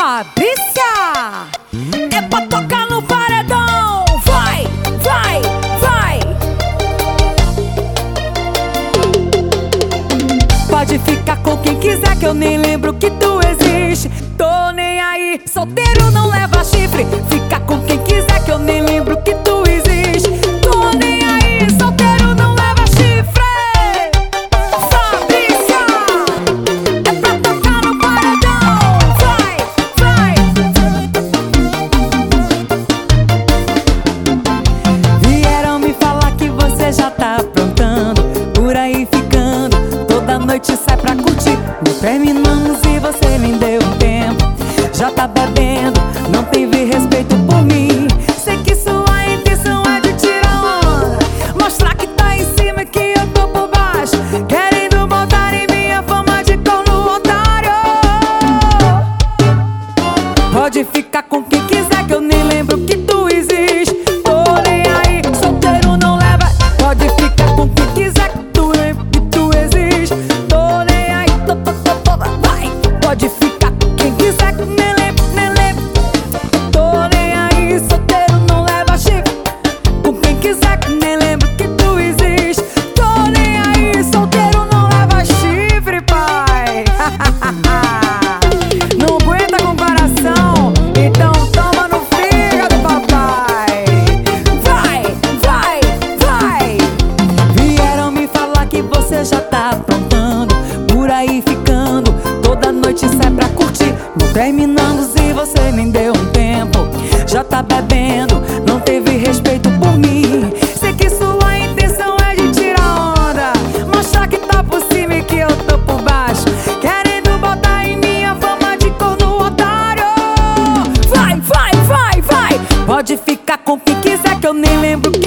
Fabrícia, é pra tocar no paredão. Vai, vai, vai. Pode ficar com quem quiser que eu nem lembro que tu existe. Tô nem aí, solteiro não leva chifre. Fica com quem quiser que eu nem lembro que tu existe. Tô nem aí, solteiro não leva chifre. Fabrícia, é pra tocar no paredão. Vai, vai. Vieram me falar que você já tá aprontando, por aí ficando, toda noite sai pra curtir. Não terminamos e você nem deu um tempo. Já tá bebendo, não teve respeito por mim. Sei que sua intenção é de tirar onda, mostrar que tá em cima e que eu tô por baixo, querendo botar em minha fama de corno otário. Pode ficar com quem quiser que eu nem lembro que tu existe. Tô nem aí, solteiro não leva. Pode ficar com quem quiser que tu lembra que tu existe. Tô nem aí, vai. Pode ficar com quem quiser que nem lembro, nem lembro. Tô nem aí, solteiro não leva chifre. Com quem quiser que nem lembro que tu existe. Tô nem aí, solteiro não leva chifre, pai. Não aguenta comparação, então toma no fígado, papai. Vai, vai, vai. Vieram me falar que você já tá aprontando, por aí ficando, toda noite sai pra curtir. Não terminamos e você nem deu um tempo. Já tá bebendo, não teve respeito por mim. Sei que sua intenção é de tirar onda, mostrar que tá por cima e que eu tô por baixo, querendo botar em minha fama de corno otário. Vai, vai, vai, vai. Pode ficar com quem quiser que eu nem lembro